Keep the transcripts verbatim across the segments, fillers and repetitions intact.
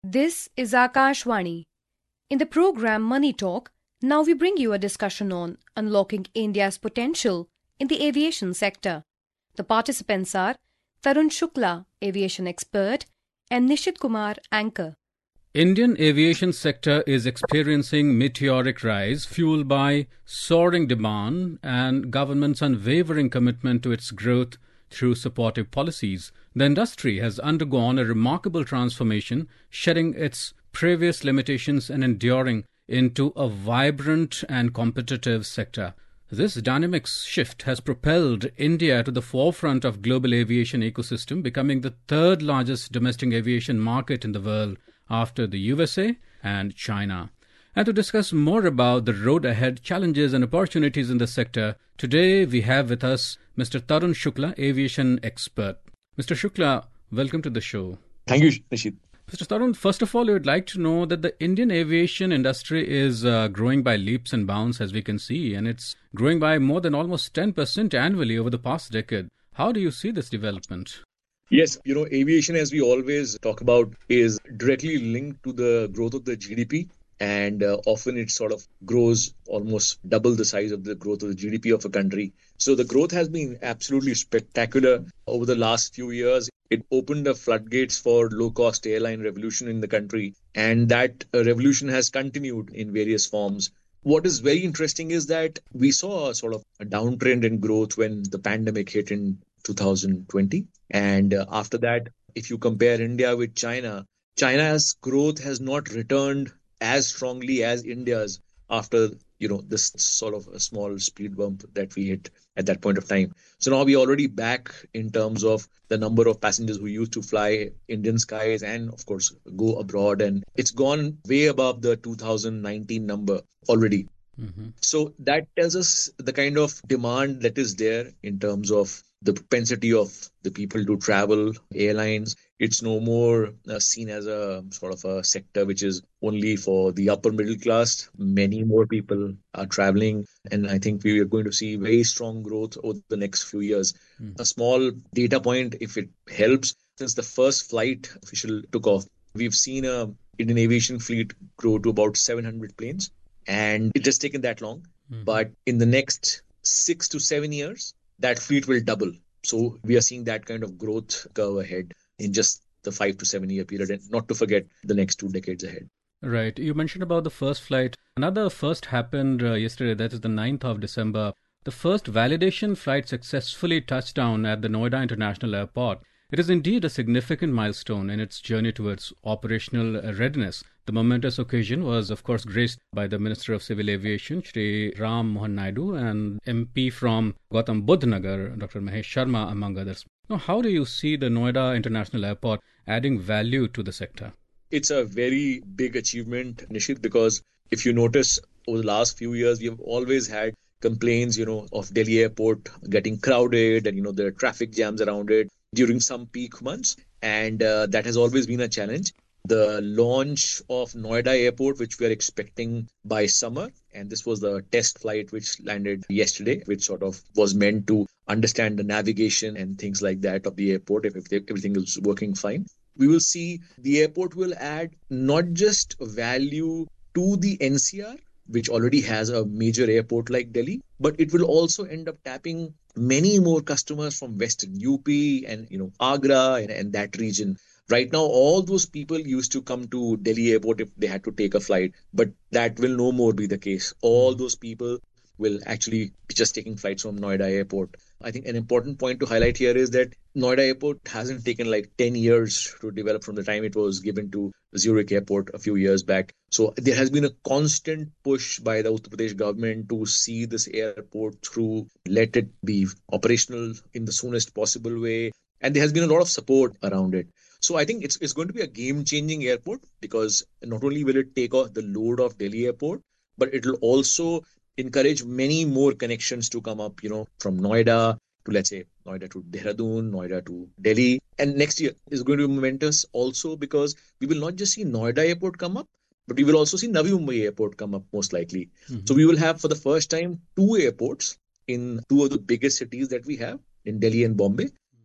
This is Akashvani. In the program Money Talk, now we bring you a discussion on unlocking India's potential in the aviation sector. The participants are Tarun Shukla, aviation expert, and Nishit Kumar, anchor. Indian aviation sector is experiencing meteoric rise fueled by soaring demand and government's unwavering commitment to its growth through supportive policies. The industry has undergone a remarkable transformation, shedding its previous limitations and enduring into a vibrant and competitive sector. This dynamic shift has propelled India to the forefront of global aviation ecosystem, becoming the third largest domestic aviation market in the world after the U S A and China. And to discuss more about the road ahead, challenges and opportunities in the sector, today we have with us Mister Tarun Shukla, aviation expert. Mister Shukla, welcome to the show. Thank you, Nishit. Mister Tarun, first of all, we would like to know that the Indian aviation industry is uh, growing by leaps and bounds, as we can see, and it's growing by more than almost ten percent annually over the past decade. How do you see this development? Yes, you know, aviation, as we always talk about, is directly linked to the growth of the G D P. And uh, often it sort of grows almost double the size of the growth of the G D P of a country. So the growth has been absolutely spectacular over the last few years. It opened the floodgates for low-cost airline revolution in the country. And that uh, revolution has continued in various forms. What is very interesting is that we saw a sort of a downtrend in growth when the pandemic hit in two thousand twenty. And uh, after that, if you compare India with China, China's growth has not returned as strongly as India's after, you know, this sort of a small speed bump that we hit at that point of time. So now we're already back in terms of the number of passengers who used to fly Indian skies and, of course, go abroad. And it's gone way above the two thousand nineteen number already. Mm-hmm. So that tells us the kind of demand that is there in terms of the propensity of the people to travel, airlines. It's no more uh, seen as a sort of a sector which is only for the upper middle class. Many more people are traveling. And I think we are going to see very strong growth over the next few years. Mm. A small data point, if it helps, since the first flight official took off, we've seen a Indian aviation fleet grow to about seven hundred planes. And it has taken that long. Mm. But in the next six to seven years, that fleet will double. So we are seeing that kind of growth curve ahead in just the five to seven year period, and not to forget the next two decades ahead. Right. You mentioned about the first flight. Another first happened uh, yesterday, that is the ninth of December. The first validation flight successfully touched down at the Noida International Airport. It is indeed a significant milestone in its journey towards operational readiness. The momentous occasion was, of course, graced by the Minister of Civil Aviation, Shri Ram Mohan Naidu, and M P from Gautam Budh Nagar, Doctor Mahesh Sharma, among others. Now, how do you see the Noida International Airport adding value to the sector? It's a very big achievement, Nishit, because if you notice, over the last few years, we have always had complaints, you know, of Delhi Airport getting crowded and, you know, there are traffic jams around it during some peak months. And uh, that has always been a challenge. The launch of Noida Airport, which we are expecting by summer, and this was the test flight which landed yesterday, which sort of was meant to understand the navigation and things like that of the airport, if, if everything is working fine. We will see the airport will add not just value to the N C R, which already has a major airport like Delhi, but it will also end up tapping many more customers from Western U P and, you know, Agra and, and that region. Right now, all those people used to come to Delhi Airport if they had to take a flight, but that will no more be the case. All those people will actually be just taking flights from Noida Airport. I think an important point to highlight here is that Noida Airport hasn't taken like ten years to develop from the time it was given to Zurich Airport a few years back. So there has been a constant push by the Uttar Pradesh government to see this airport through, let it be operational in the soonest possible way. And there has been a lot of support around it. So I think it's it's going to be a game-changing airport because not only will it take off the load of Delhi Airport, but it will also encourage many more connections to come up, you know, from Noida to, let's say, Noida to Dehradun, Noida to Delhi. And next year is going to be momentous also because we will not just see Noida Airport come up, but we will also see Navi Mumbai Airport come up most likely. Mm-hmm. So we will have for the first time two airports in two of the biggest cities that we have in Delhi and Bombay.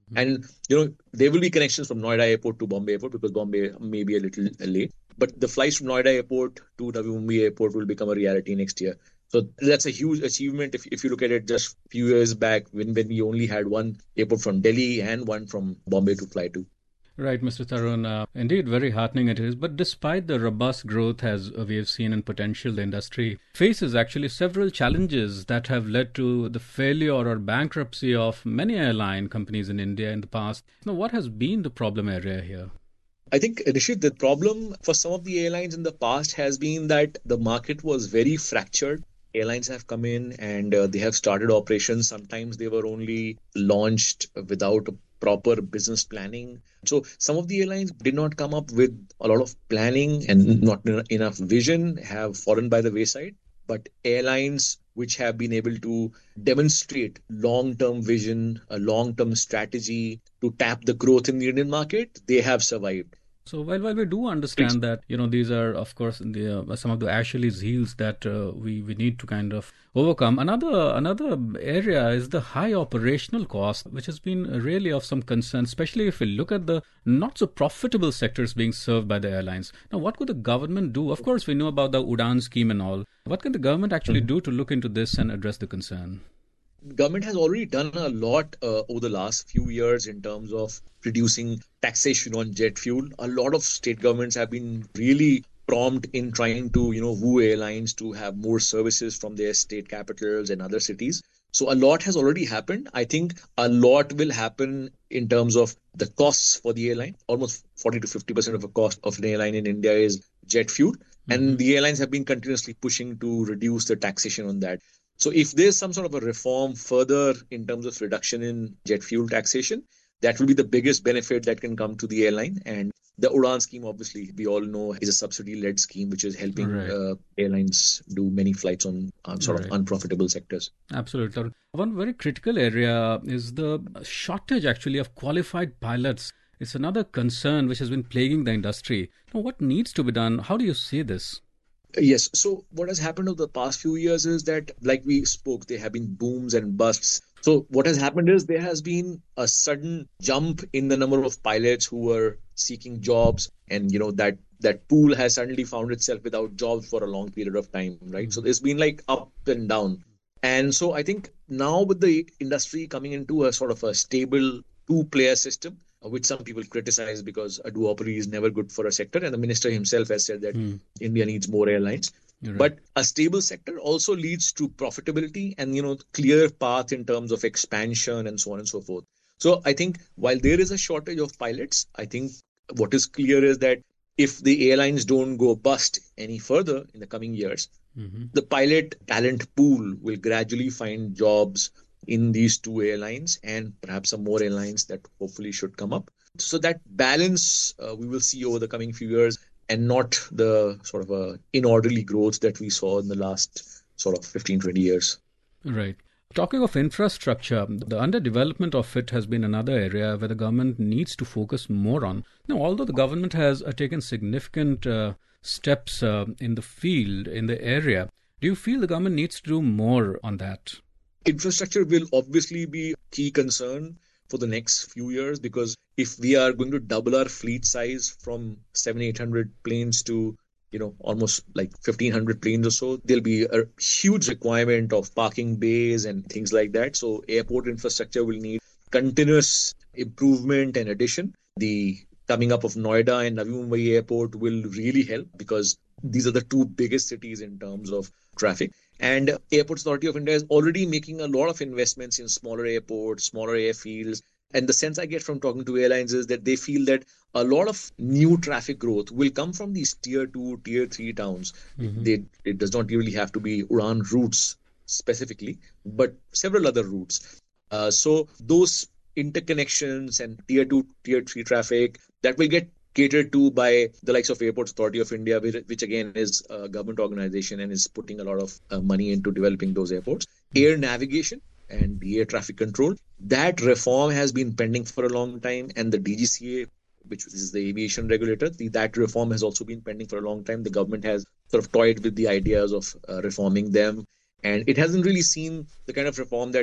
Mm-hmm. And, you know, there will be connections from Noida Airport to Bombay Airport because Bombay may be a little late. But the flights from Noida Airport to Navi Mumbai Airport will become a reality next year. So that's a huge achievement if, if you look at it just a few years back when, when we only had one airport from Delhi and one from Bombay to fly to. Right, Mister Tarun. Uh, indeed, very heartening it is. But despite the robust growth, as we have seen in potential, the industry faces actually several challenges that have led to the failure or bankruptcy of many airline companies in India in the past. Now, what has been the problem area here? I think, Nishit, the problem for some of the airlines in the past has been that the market was very fractured. Airlines have come in and uh, they have started operations. Sometimes they were only launched without a proper business planning. So some of the airlines did not come up with a lot of planning and not enough vision, have fallen by the wayside. But airlines which have been able to demonstrate long-term vision, a long-term strategy to tap the growth in the Indian market, they have survived. So while, while we do understand that, you know, these are, of course, the, uh, some of the Achilles heels that uh, we, we need to kind of overcome. Another another area is the high operational cost, which has been really of some concern, especially if we look at the not so profitable sectors being served by the airlines. Now, what could the government do? Of course, we know about the Udan scheme and all. What can the government actually do to look into this and address the concern? Government has already done a lot uh, over the last few years in terms of reducing taxation on jet fuel. A lot of state governments have been really prompt in trying to, you know, woo airlines to have more services from their state capitals and other cities. So a lot has already happened. I think a lot will happen in terms of the costs for the airline. Almost forty to fifty percent of the cost of an airline in India is jet fuel. Mm-hmm. And the airlines have been continuously pushing to reduce the taxation on that. So if there's some sort of a reform further in terms of reduction in jet fuel taxation, that will be the biggest benefit that can come to the airline. And the Udan scheme, obviously, we all know is a subsidy-led scheme, which is helping right. uh, airlines do many flights on uh, sort right. of unprofitable sectors. Absolutely. One very critical area is the shortage, actually, of qualified pilots. It's another concern which has been plaguing the industry. Now, what needs to be done? How do you see this? Yes. So what has happened over the past few years is that, like we spoke, there have been booms and busts. So what has happened is there has been a sudden jump in the number of pilots who were seeking jobs. And, you know, that that pool has suddenly found itself without jobs for a long period of time, right? So there's been like up and down. And so I think now with the industry coming into a sort of a stable two-player system, which some people criticize because a duopoly is never good for a sector. And the minister himself has said that mm. India needs more airlines. Right. But a stable sector also leads to profitability and, you know, clear path in terms of expansion and so on and so forth. So I think while there is a shortage of pilots, I think what is clear is that if the airlines don't go bust any further in the coming years, mm-hmm. the pilot talent pool will gradually find jobs in these two airlines and perhaps some more airlines that hopefully should come up. So that balance uh, we will see over the coming few years and not the sort of uh, inorderly growth that we saw in the last sort of fifteen, twenty years. Right. Talking of infrastructure, the underdevelopment of it has been another area where the government needs to focus more on. Now, although the government has uh, taken significant uh, steps uh, in the field, in the area, do you feel the government needs to do more on that? Infrastructure will obviously be a key concern for the next few years, because if we are going to double our fleet size from seven, eight hundred planes to, you know, almost like fifteen hundred planes or so, there'll be a huge requirement of parking bays and things like that. So airport infrastructure will need continuous improvement and addition. The coming up of Noida and Navi Mumbai Airport will really help because these are the two biggest cities in terms of traffic. And Airports Authority of India is already making a lot of investments in smaller airports, smaller airfields. And the sense I get from talking to airlines is that they feel that a lot of new traffic growth will come from these tier two, tier three towns. Mm-hmm. They, it does not really have to be Udan routes specifically, but several other routes. Uh, so those interconnections and tier two, tier three traffic that will get catered to by the likes of Airports Authority of India, which again is a government organization and is putting a lot of uh, money into developing those airports. Air navigation and the air traffic control, that reform has been pending for a long time. And the D G C A, which is the aviation regulator, the, that reform has also been pending for a long time. The government has sort of toyed with the ideas of uh, reforming them. And it hasn't really seen the kind of reform that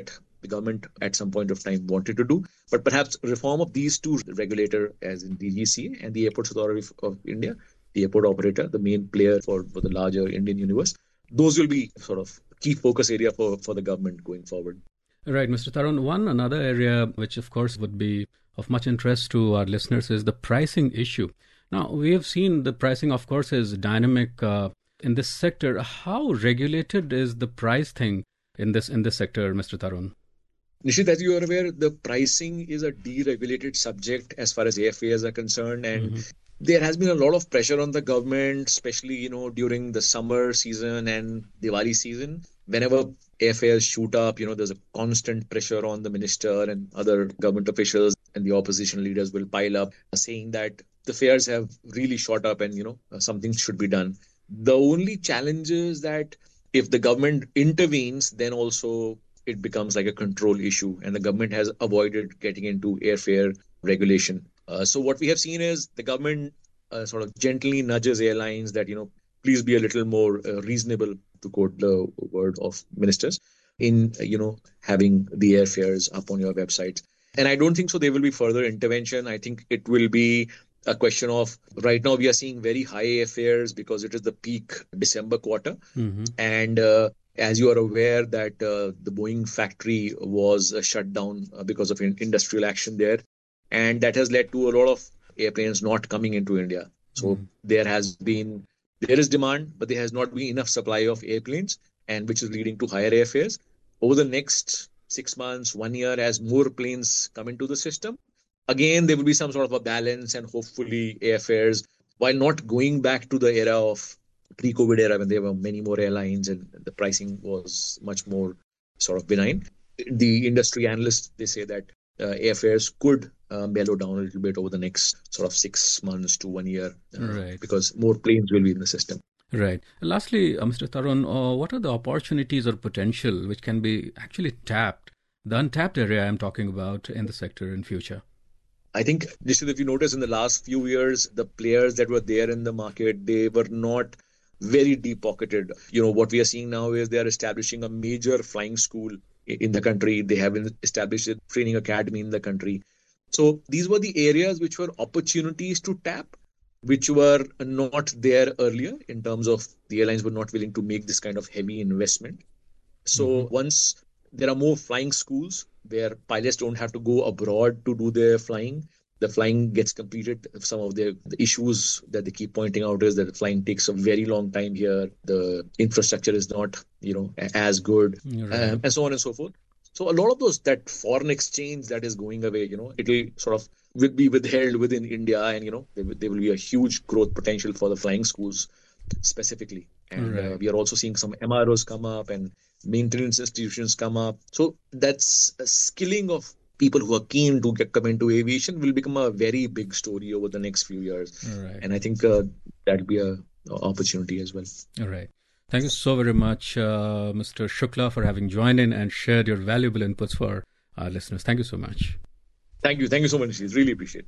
the government at some point of time wanted to do. But perhaps reform of these two regulator, as in D G C A and the Airports Authority of India, the airport operator, the main player for, for the larger Indian universe, those will be sort of key focus area for, for the government going forward. Right, Mister Tarun. One another area which, of course, would be of much interest to our listeners is the pricing issue. Now, we have seen the pricing, of course, is dynamic uh, in this sector. How regulated is the price thing in this in this sector, Mister Tarun? Nishit, as you are aware, the pricing is a deregulated subject as far as airfares are concerned, and mm-hmm. there has been a lot of pressure on the government, especially, you know, during the summer season and Diwali season. Whenever airfares shoot up, you know, there's a constant pressure on the minister and other government officials, and the opposition leaders will pile up saying that the fares have really shot up and, you know, something should be done. The only challenge is that if the government intervenes, then also it becomes like a control issue, and the government has avoided getting into airfare regulation. Uh, so what we have seen is the government uh, sort of gently nudges airlines that, you know, please be a little more uh, reasonable, to quote the word of ministers, in, uh, you know, having the airfares up on your websites. And I don't think so there will be further intervention. I think it will be a question of, right now we are seeing very high airfares because it is the peak December quarter. Mm-hmm. And uh, as you are aware that uh, the Boeing factory was uh, shut down uh, because of in- industrial action there. And that has led to a lot of airplanes not coming into India. So mm-hmm. there has been, there is demand, but there has not been enough supply of airplanes, and which is leading to higher airfares. Over the next six months, one year, as more planes come into the system, again, there will be some sort of a balance, and hopefully airfares, while not going back to the era of pre-COVID era when there were many more airlines and the pricing was much more sort of benign. The industry analysts, they say that uh, airfares could uh, mellow down a little bit over the next sort of six months to one year uh, right. because more planes will be in the system. Right. Lastly, uh, Mister Tarun, uh, what are the opportunities or potential which can be actually tapped, the untapped area I'm talking about in the sector in future? I think, just if you notice in the last few years, the players that were there in the market, they were not very deep-pocketed. You know, what we are seeing now is they are establishing a major flying school in the country. They have established a training academy in the country. So these were the areas which were opportunities to tap, which were not there earlier in terms of the airlines were not willing to make this kind of heavy investment. So mm-hmm. once there are more flying schools where pilots don't have to go abroad to do their flying, the flying gets completed. Some of the, the issues that they keep pointing out is that the flying takes a very long time here. The infrastructure is not, you know, as good, right. um, and so on and so forth. So a lot of those, that foreign exchange that is going away, you know, it'll sort of will be withheld within India, and, you know, there, there will be a huge growth potential for the flying schools specifically. And right. uh, we are also seeing some M R Os come up and maintenance institutions come up. So that's a skilling of people who are keen to get come into aviation will become a very big story over the next few years. Right. And I think uh, that'll be a, a opportunity as well. All right. Thank you so very much, uh, Mister Shukla, for having joined in and shared your valuable inputs for our listeners. Thank you so much. Thank you. Thank you so much. Really appreciate it.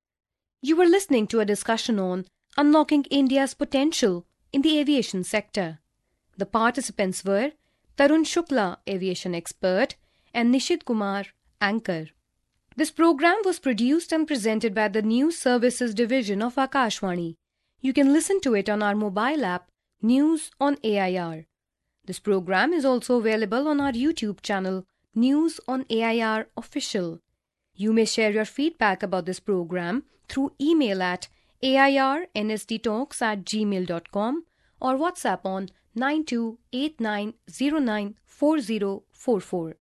You were listening to a discussion on unlocking India's potential in the aviation sector. The participants were Tarun Shukla, aviation expert, and Nishit Kumar, anchor. This program was produced and presented by the News Services Division of Akashvani. You can listen to it on our mobile app, News on A I R. This program is also available on our YouTube channel, News on A I R Official. You may share your feedback about this program through email at airnsdtalks at gmail dot com or WhatsApp on nine two eight nine zero nine four zero four four.